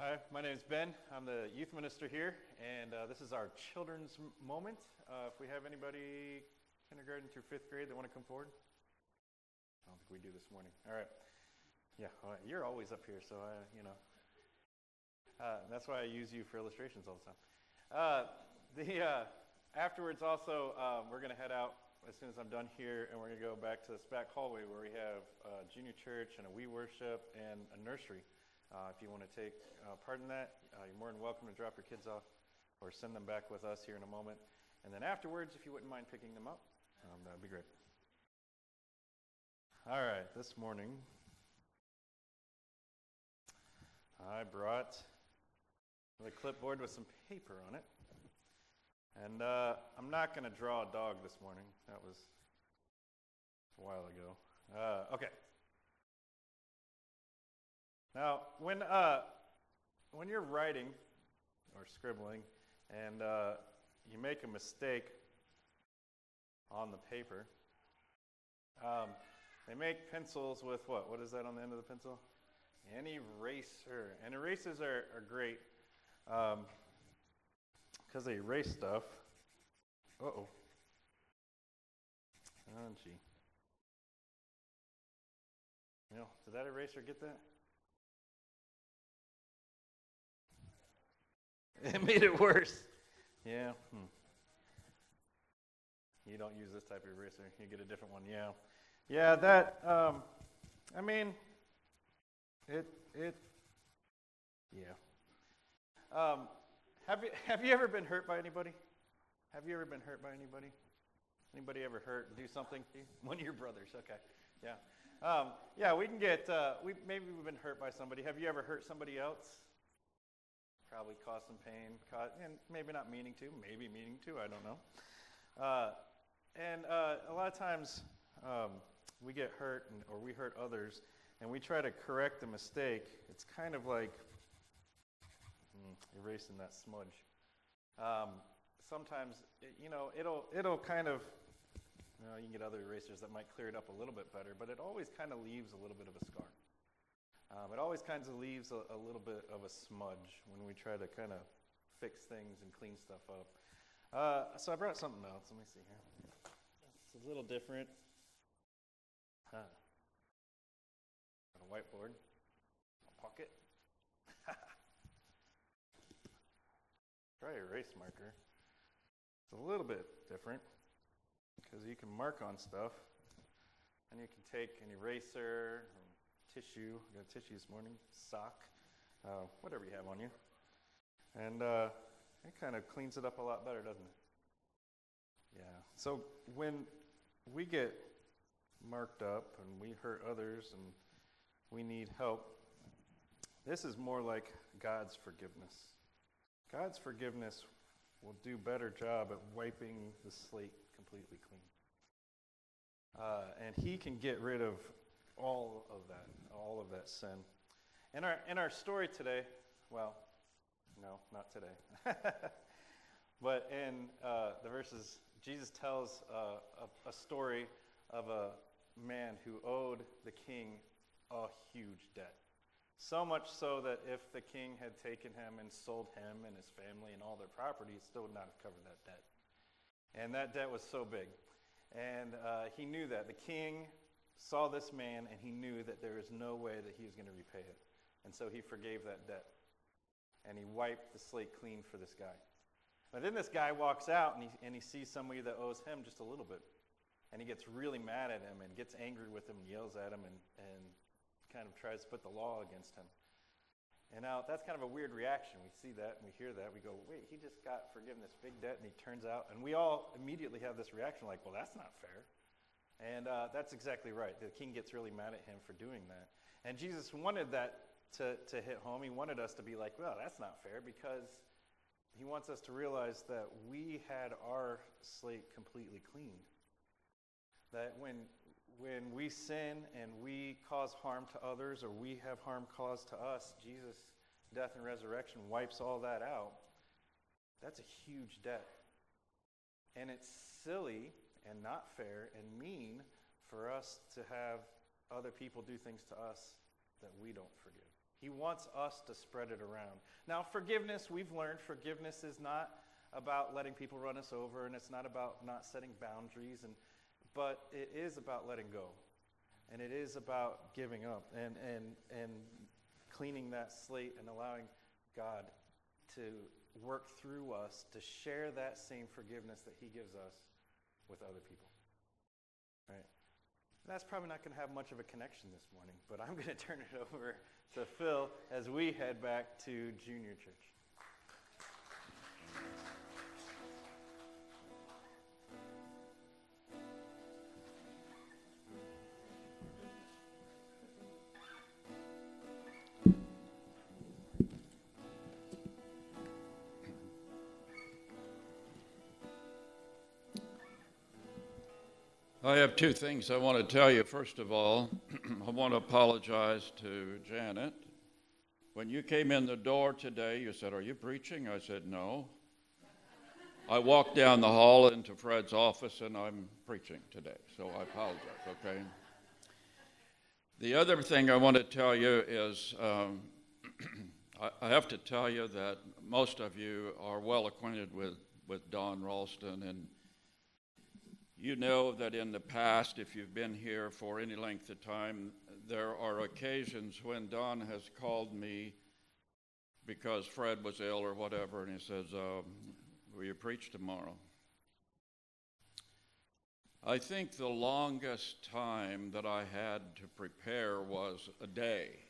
Hi, my name is Ben. I'm the youth minister here, and this is our children's moment. If we have anybody kindergarten through fifth grade that want to come forward. I don't think we do this morning. All right. Yeah, well, you're always up here, so that's why I use you for illustrations all the time. Afterwards also, we're going to head out as soon as I'm done here, and we're going to go back to this back hallway where we have junior church and a We Worship and a nursery. If you want to take part in that, you're more than welcome to drop your kids off or send them back with us here in a moment. And then afterwards, if you wouldn't mind picking them up, that would be great. All right, this morning, I brought a clipboard with some paper on it. And I'm not going to draw a dog this morning. That was a while ago. Okay. Now, when you're writing or scribbling and you make a mistake on the paper, they make pencils with what? What is that on the end of the pencil? An eraser. And erasers are great because they erase stuff. Uh-oh. Oh, gee. Did that eraser get that? It made it worse. Yeah. You don't use this type of eraser. You get a different one. Yeah. Yeah, that, yeah. Have you ever been hurt by anybody? Have you ever been hurt by anybody? Anybody ever do something to you? One of your brothers, okay. Yeah. Yeah, we can get, maybe we've been hurt by somebody. Have you ever hurt somebody else? Probably caused some pain, and maybe not meaning to, maybe meaning to, I don't know. And a lot of times we get hurt, or we hurt others, and we try to correct the mistake. It's kind of like erasing that smudge. Sometimes, it'll kind of, you can get other erasers that might clear it up a little bit better, but it always kind of leaves a little bit of a scar. It always kind of leaves a little bit of a smudge when we try to kind of fix things and clean stuff up. So I brought something else. Let me see here. It's a little different. Got a whiteboard, a pocket. Try erase marker. It's a little bit different because you can mark on stuff, and you can take an eraser, tissue. I got tissue this morning, sock, whatever you have on you. And it kind of cleans it up a lot better, doesn't it? Yeah. So when we get marked up and we hurt others and we need help, this is more like God's forgiveness. God's forgiveness will do a better job at wiping the slate completely clean. And He can get rid of all of that sin. In our story today, well, no, not today. But in the verses, Jesus tells a story of a man who owed the king a huge debt. So much so that if the king had taken him and sold him and his family and all their property, he still would not have covered that debt. And that debt was so big. And he knew that. The king saw this man, and he knew that there is no way that he was going to repay it. And so he forgave that debt. And he wiped the slate clean for this guy. But then this guy walks out, and he sees somebody that owes him just a little bit. And he gets really mad at him and gets angry with him and yells at him and kind of tries to put the law against him. And now that's kind of a weird reaction. We see that and we hear that. We go, wait, he just got forgiven this big debt, and he turns out, and we all immediately have this reaction like, well, that's not fair. And that's exactly right. The king gets really mad at him for doing that. And Jesus wanted that to hit home. He wanted us to be like, well, that's not fair, because he wants us to realize that we had our slate completely cleaned. That when we sin and we cause harm to others, or we have harm caused to us, Jesus' death and resurrection wipes all that out. That's a huge debt. And it's silly and not fair and mean for us to have other people do things to us that we don't forgive. He wants us to spread it around. Now, forgiveness, we've learned forgiveness is not about letting people run us over, and it's not about not setting boundaries, but it is about letting go. And it is about giving up and cleaning that slate and allowing God to work through us to share that same forgiveness that he gives us with other people. Right? That's probably not going to have much of a connection this morning, but I'm going to turn it over to Phil as we head back to Junior Church. I have two things I want to tell you. First of all, I want to apologize to Janet. When you came in the door today, you said, "Are you preaching?" I said, "No." I walked down the hall into Fred's office, and I'm preaching today, so I apologize, okay? The other thing I want to tell you is I have to tell you that most of you are well acquainted with Don Ralston, and you know that in the past, if you've been here for any length of time, there are occasions when Don has called me because Fred was ill or whatever, and he says, "Will you preach tomorrow?" I think the longest time that I had to prepare was a day.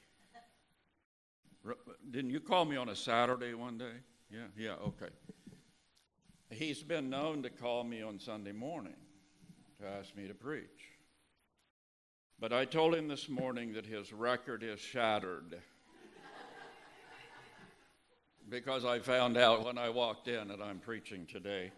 Didn't you call me on a Saturday one day? Yeah, okay. He's been known to call me on Sunday morning to ask me to preach. But I told him this morning that his record is shattered because I found out when I walked in that I'm preaching today.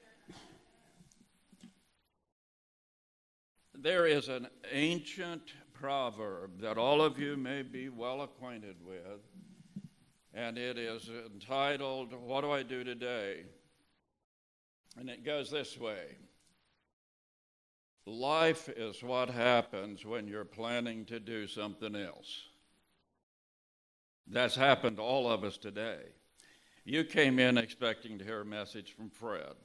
There is an ancient proverb that all of you may be well acquainted with, and it is entitled, "What do I do today?" And it goes this way: life is what happens when you're planning to do something else. That's happened to all of us today. You came in expecting to hear a message from Fred.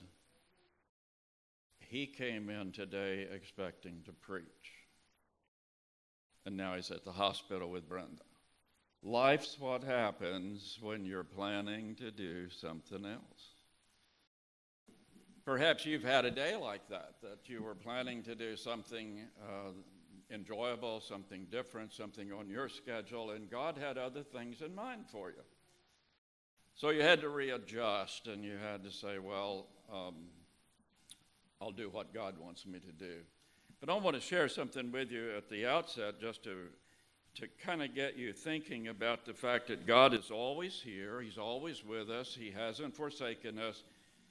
He came in today expecting to preach. And now he's at the hospital with Brenda. Life's what happens when you're planning to do something else. Perhaps you've had a day like that you were planning to do something enjoyable, something different, something on your schedule, and God had other things in mind for you. So you had to readjust, and you had to say, well, I'll do what God wants me to do. But I want to share something with you at the outset just to kind of get you thinking about the fact that God is always here. He's always with us. He hasn't forsaken us.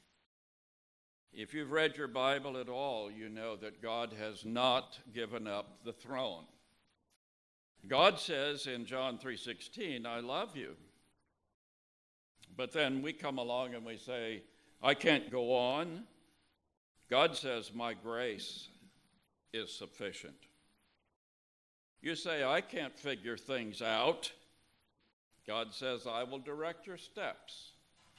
If you've read your Bible at all, you know that God has not given up the throne. God says in John 3:16, "I love you." But then we come along and we say, "I can't go on." God says, "My grace is sufficient." You say, "I can't figure things out." God says, "I will direct your steps."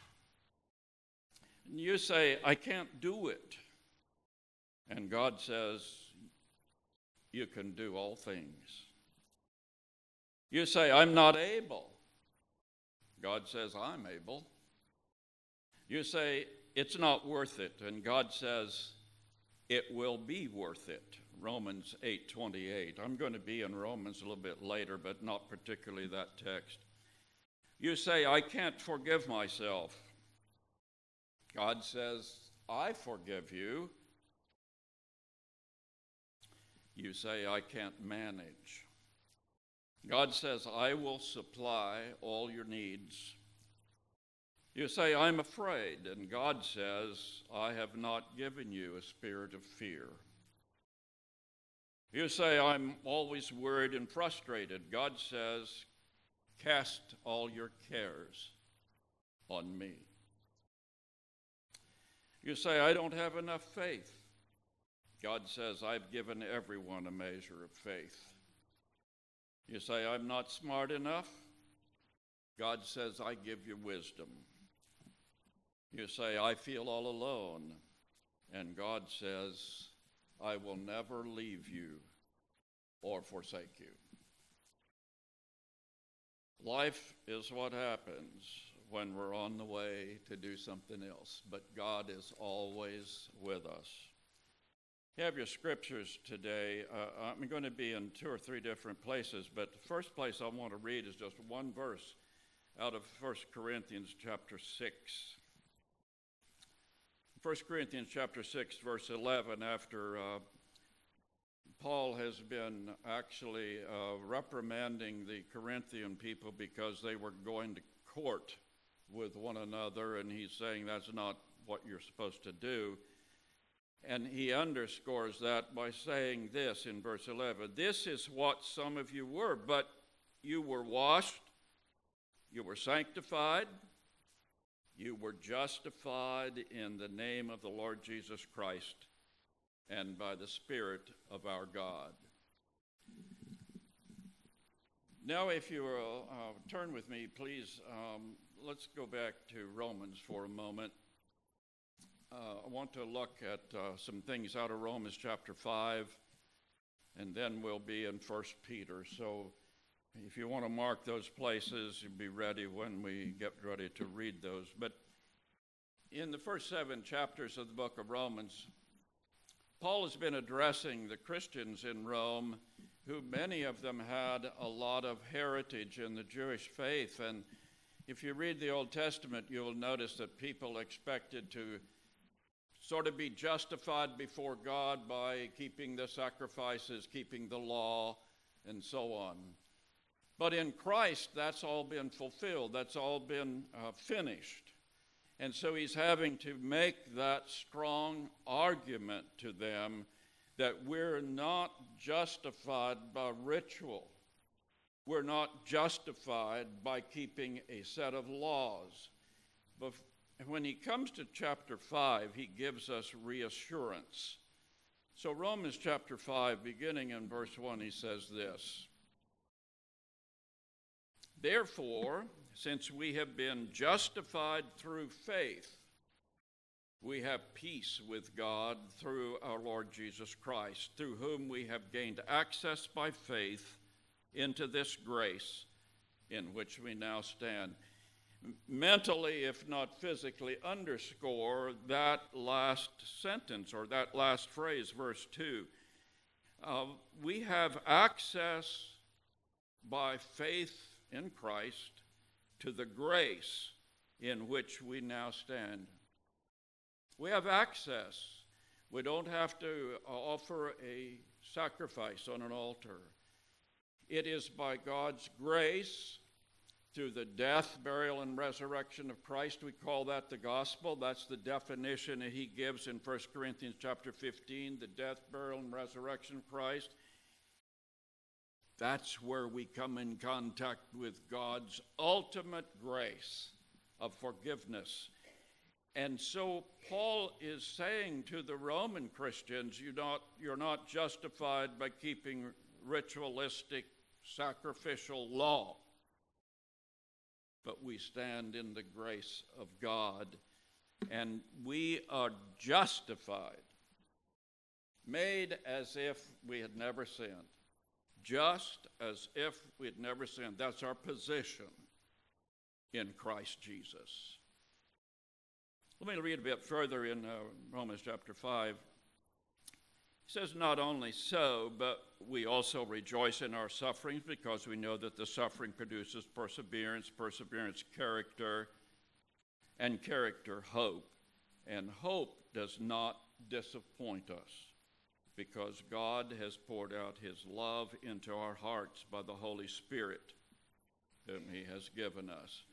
And you say, "I can't do it." And God says, "You can do all things." You say, "I'm not able." God says, "I'm able." You say, "It's not worth it." And God says, "It will be worth it." Romans 8:28. I'm going to be in Romans a little bit later, but not particularly that text. You say, "I can't forgive myself." God says, "I forgive you." You say, "I can't manage." God says, "I will supply all your needs." You say, "I'm afraid." And God says, "I have not given you a spirit of fear." You say, "I'm always worried and frustrated." God says, "Cast all your cares on me." You say, "I don't have enough faith." God says, "I've given everyone a measure of faith." You say, "I'm not smart enough." God says, I give you wisdom. You say, I feel all alone. And God says, I will never leave you or forsake you. Life is what happens when we're on the way to do something else, but God is always with us. You have your scriptures today. I'm going to be in 2 or 3 different places, but the first place I want to read is just one verse out of 1 Corinthians chapter 6. 1 Corinthians chapter 6, verse 11, after Paul has been actually reprimanding the Corinthian people because they were going to court with one another, and he's saying that's not what you're supposed to do. And he underscores that by saying this in verse 11, this is what some of you were, but you were washed, you were sanctified, you were justified in the name of the Lord Jesus Christ and by the Spirit of our God. Now, if you will turn with me, please, let's go back to Romans for a moment. I want to look at some things out of Romans chapter 5, and then we'll be in 1 Peter. So if you want to mark those places, you'll be ready when we get ready to read those. But in the first 7 chapters of the book of Romans, Paul has been addressing the Christians in Rome, who many of them had a lot of heritage in the Jewish faith. And if you read the Old Testament, you'll notice that people expected to sort of be justified before God by keeping the sacrifices, keeping the law, and so on. But in Christ, that's all been fulfilled. That's all been finished. And so he's having to make that strong argument to them that we're not justified by ritual. We're not justified by keeping a set of laws. But when he comes to chapter 5, he gives us reassurance. So Romans chapter 5, beginning in verse 1, he says this, therefore, since we have been justified through faith, we have peace with God through our Lord Jesus Christ, through whom we have gained access by faith into this grace in which we now stand. Mentally, if not physically, underscore that last sentence or that last phrase, verse 2. We have access by faith in Christ to the grace in which we now stand. We have access. We don't have to offer a sacrifice on an altar. It is by God's grace, through the death, burial, and resurrection of Christ. We call that the gospel. That's the definition that he gives in 1 Corinthians chapter 15, the death, burial, and resurrection of Christ. That's where we come in contact with God's ultimate grace of forgiveness. And so Paul is saying to the Roman Christians, you're not justified by keeping ritualistic, sacrificial law, but we stand in the grace of God, and we are justified, made as if we had never sinned. Just as if we had never sinned. That's our position in Christ Jesus. Let me read a bit further in Romans chapter 5. It says, not only so, but we also rejoice in our sufferings because we know that the suffering produces perseverance, perseverance character, and character hope. And hope does not disappoint us, because God has poured out his love into our hearts by the Holy Spirit whom he has given us.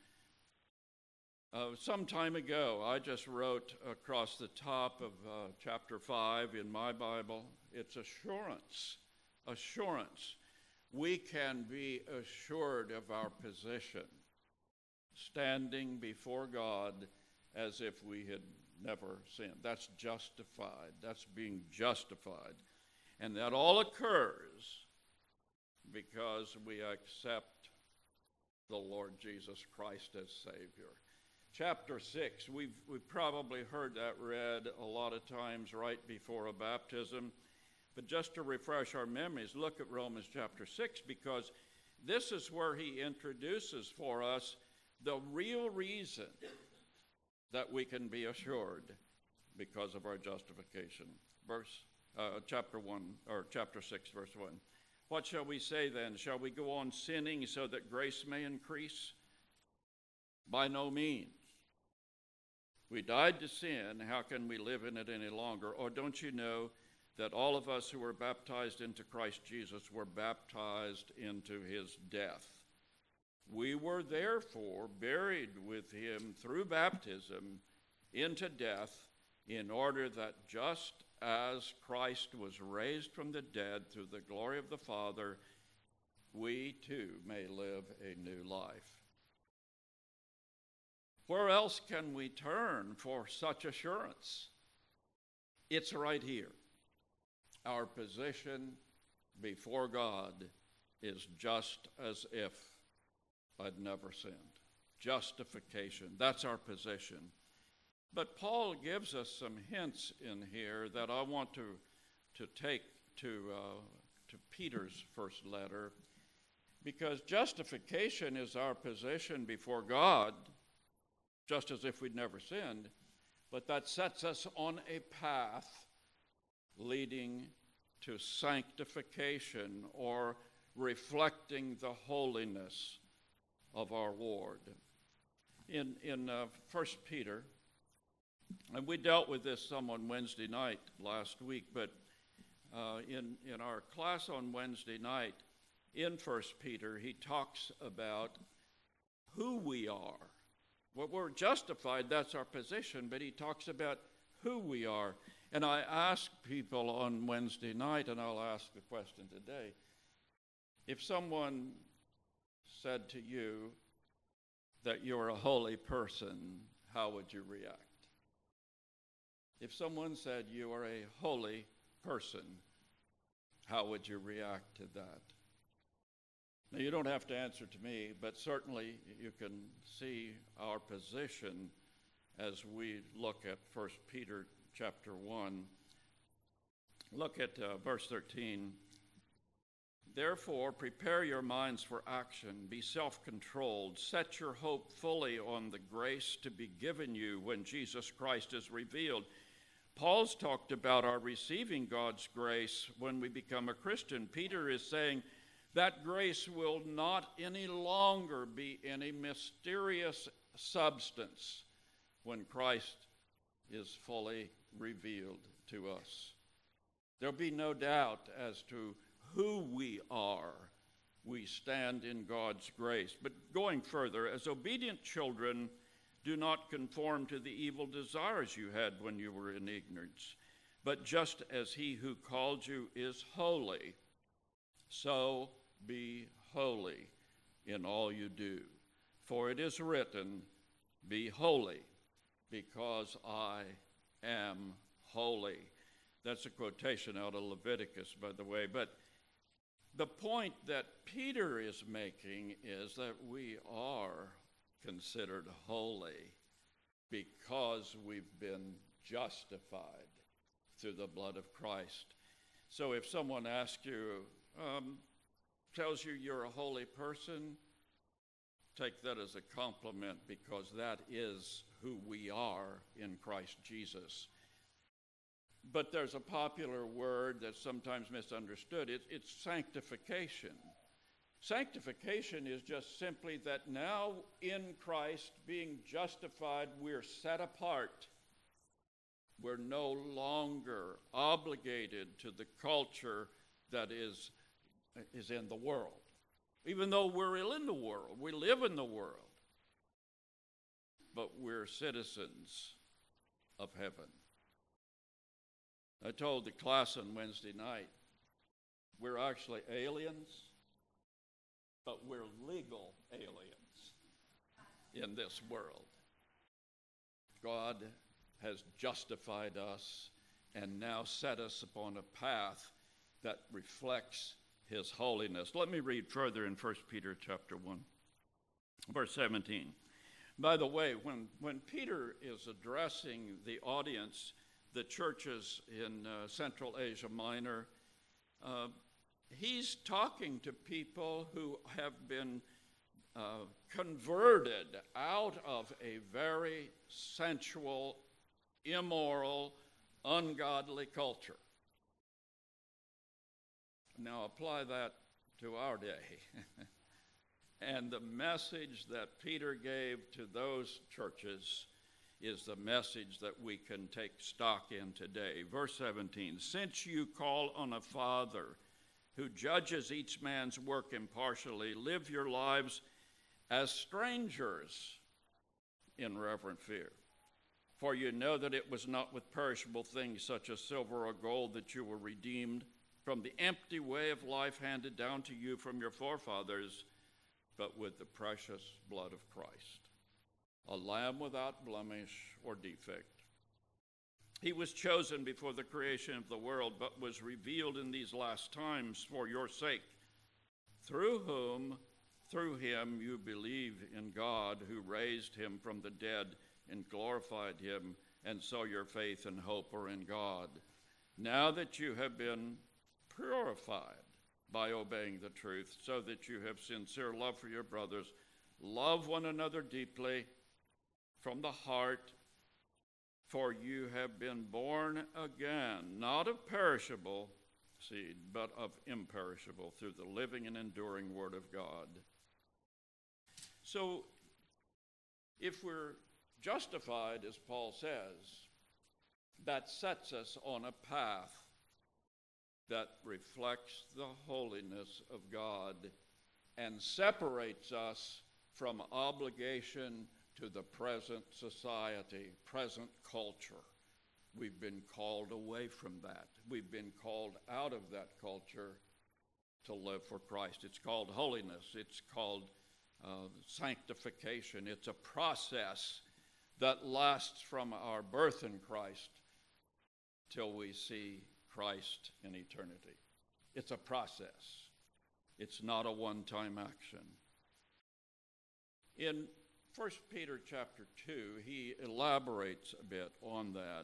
Some time ago, I just wrote across the top of chapter 5 in my Bible, it's assurance. Assurance. We can be assured of our position, standing before God as if we had never sinned. That's justified. That's being justified. And that all occurs because we accept the Lord Jesus Christ as Savior. Chapter 6, we've probably heard that read a lot of times right before a baptism. But just to refresh our memories, look at Romans chapter 6, because this is where he introduces for us the real reason that we can be assured because of our justification. Chapter 6, verse 1. What shall we say then? Shall we go on sinning so that grace may increase? By no means. We died to sin. How can we live in it any longer? Or don't you know that all of us who were baptized into Christ Jesus were baptized into his death? We were therefore buried with him through baptism into death, in order that just as Christ was raised from the dead through the glory of the Father, we too may live a new life. Where else can we turn for such assurance? It's right here. Our position before God is just as if I'd never sinned. Justification, that's our position. But Paul gives us some hints in here that I want to take to Peter's first letter, because justification is our position before God, just as if we'd never sinned, but that sets us on a path leading to sanctification, or reflecting the holiness of our Lord. In 1 Peter, and we dealt with this some on Wednesday night last week, but in our class on Wednesday night, in 1 Peter, he talks about who we are. Well, we're justified, that's our position, but he talks about who we are. And I asked people on Wednesday night, and I'll ask the question today, if someone said to you that you're a holy person, how would you react? If someone said you are a holy person, how would you react to that? Now, you don't have to answer to me, but certainly you can see our position as we look at 1 Peter chapter 1. Look at verse 13. Therefore, prepare your minds for action. Be self-controlled. Set your hope fully on the grace to be given you when Jesus Christ is revealed. Paul's talked about our receiving God's grace when we become a Christian. Peter is saying that grace will not any longer be any mysterious substance when Christ is fully revealed to us. There'll be no doubt as to who we are. We stand in God's grace. But going further, as obedient children, do not conform to the evil desires you had when you were in ignorance. But just as he who called you is holy, so be holy in all you do. For it is written, be holy, because I am holy. That's a quotation out of Leviticus, by the way. But the point that Peter is making is that we are considered holy because we've been justified through the blood of Christ. So if someone asks you, tells you you're a holy person, take that as a compliment, because that is who we are in Christ Jesus. But there's a popular word that's sometimes misunderstood. It's sanctification. Sanctification is just simply that now in Christ, being justified, we're set apart. We're no longer obligated to the culture that is in the world. Even though we're in the world, we live in the world, but we're citizens of heaven. I told the class on Wednesday night, we're actually aliens, but we're legal aliens in this world. God has justified us and now set us upon a path that reflects his holiness. Let me read further in 1 Peter chapter 1. Verse 17. By the way, when Peter is addressing the audience, the churches in Central Asia Minor, he's talking to people who have been converted out of a very sensual, immoral, ungodly culture. Now apply that to our day. And the message that Peter gave to those churches is the message that we can take stock in today. Verse 17, since you call on a Father who judges each man's work impartially, live your lives as strangers in reverent fear. For you know that it was not with perishable things such as silver or gold that you were redeemed from the empty way of life handed down to you from your forefathers, but with the precious blood of Christ, a lamb without blemish or defect. He was chosen before the creation of the world, but was revealed in these last times for your sake, through him you believe in God, who raised him from the dead and glorified him, and so your faith and hope are in God. Now that you have been purified by obeying the truth, so that you have sincere love for your brothers, love one another deeply from the heart, for you have been born again, not of perishable seed, but of imperishable, through the living and enduring word of God. So, if we're justified, as Paul says, that sets us on a path that reflects the holiness of God and separates us from obligation to the present society, present culture. We've been called away from that. We've been called out of that culture to live for Christ. It's called holiness. It's called sanctification. It's a process that lasts from our birth in Christ till we see Christ in eternity. It's a process. It's not a one-time action. In 1 Peter chapter 2, he elaborates a bit on that.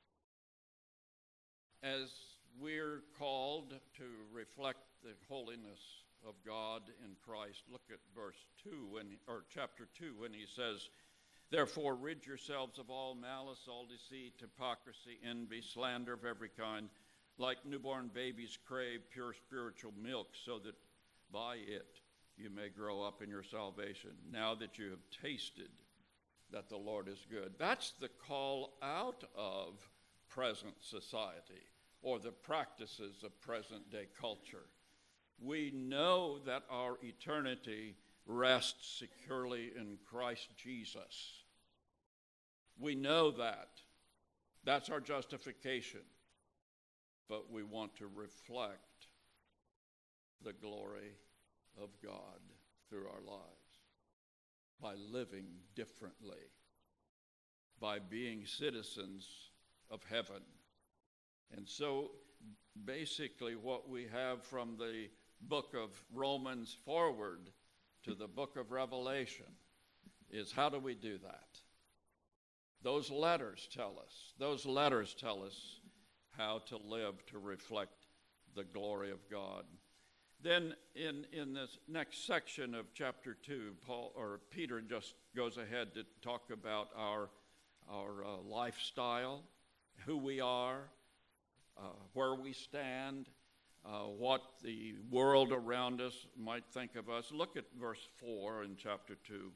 As we're called to reflect the holiness of God in Christ, look at verse 2, chapter 2, when he says, therefore rid yourselves of all malice, all deceit, hypocrisy, envy, slander of every kind. Like newborn babies crave pure spiritual milk, so that by it you may grow up in your salvation, now that you have tasted that the Lord is good. That's the call out of present society or the practices of present day culture. We know that our eternity rests securely in Christ Jesus. We know that. That's our justification. But we want to reflect the glory of God through our lives by living differently, by being citizens of heaven. And so basically what we have from the book of Romans forward to the book of Revelation is, how do we do that? Those letters tell us how to live to reflect the glory of God. Then in this next section of chapter 2, Peter just goes ahead to talk about our lifestyle, who we are, where we stand, what the world around us might think of us. Look at verse 4 in chapter 2.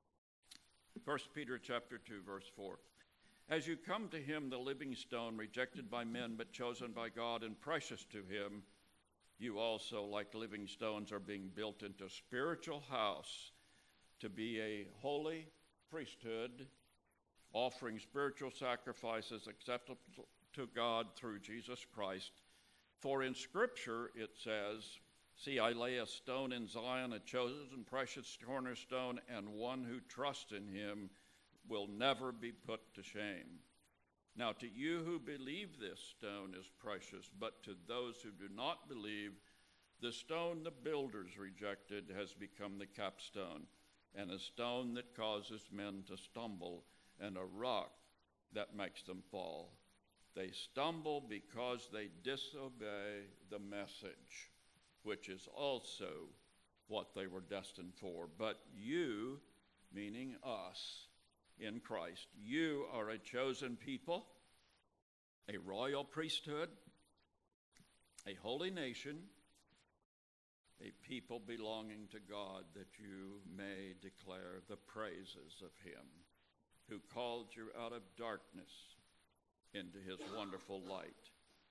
1 Peter chapter 2, verse 4. As you come to him, the living stone, rejected by men but chosen by God and precious to him, you also, like living stones, are being built into a spiritual house to be a holy priesthood, offering spiritual sacrifices acceptable to God through Jesus Christ. For in Scripture it says, see, I lay a stone in Zion, a chosen precious cornerstone, and one who trusts in him will never be put to shame. Now to you who believe, this stone is precious, but to those who do not believe, the stone the builders rejected has become the capstone, and a stone that causes men to stumble, and a rock that makes them fall. They stumble because they disobey the message, which is also what they were destined for. But you, meaning us in Christ, you are a chosen people, a royal priesthood, a holy nation, a people belonging to God, that you may declare the praises of him who called you out of darkness into his wonderful light.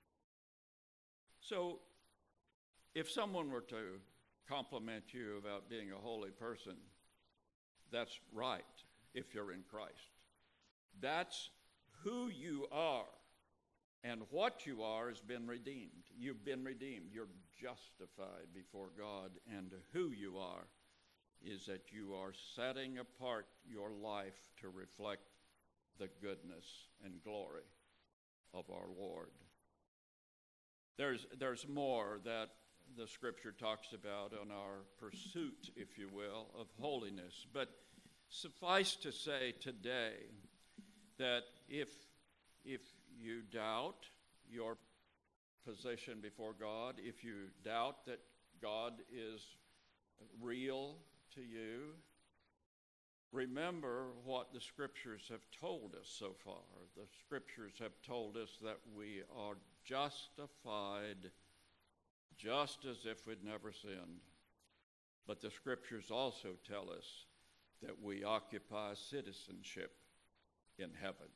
So, if someone were to compliment you about being a holy person, that's right if you're in Christ. That's who you are. And what you are has been redeemed. You've been redeemed. You're justified before God. And who you are is that you are setting apart your life to reflect the goodness and glory of our Lord. There's more that the Scripture talks about on our pursuit, if you will, of holiness. But suffice to say today that if you doubt your position before God, if you doubt that God is real to you, remember what the Scriptures have told us so far. The Scriptures have told us that we are justified just as if we'd never sinned. But the Scriptures also tell us that we occupy citizenship in heaven.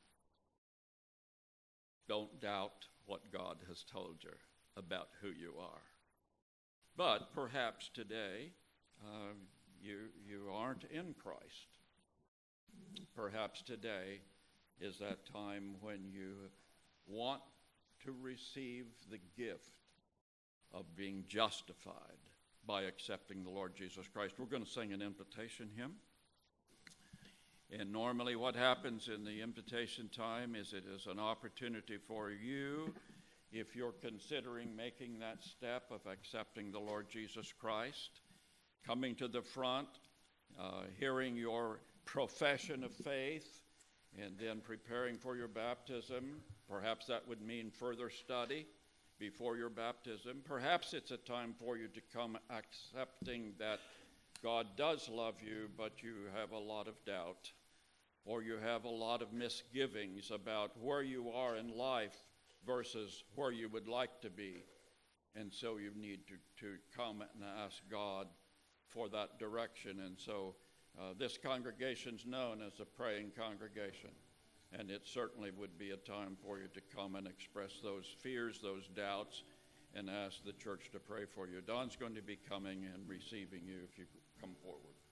Don't doubt what God has told you about who you are. But perhaps today you aren't in Christ. Perhaps today is that time when you want to receive the gift of being justified by accepting the Lord Jesus Christ. We're going to sing an invitation hymn. And normally what happens in the invitation time is it is an opportunity for you, if you're considering making that step of accepting the Lord Jesus Christ, coming to the front, hearing your profession of faith, and then preparing for your baptism. Perhaps that would mean further study before your baptism. Perhaps it's a time for you to come accepting that God does love you, but you have a lot of doubt, or you have a lot of misgivings about where you are in life versus where you would like to be. And so you need to come and ask God for that direction. And so this congregation's known as a praying congregation. And it certainly would be a time for you to come and express those fears, those doubts, and ask the church to pray for you. Don's going to be coming and receiving you if you come forward.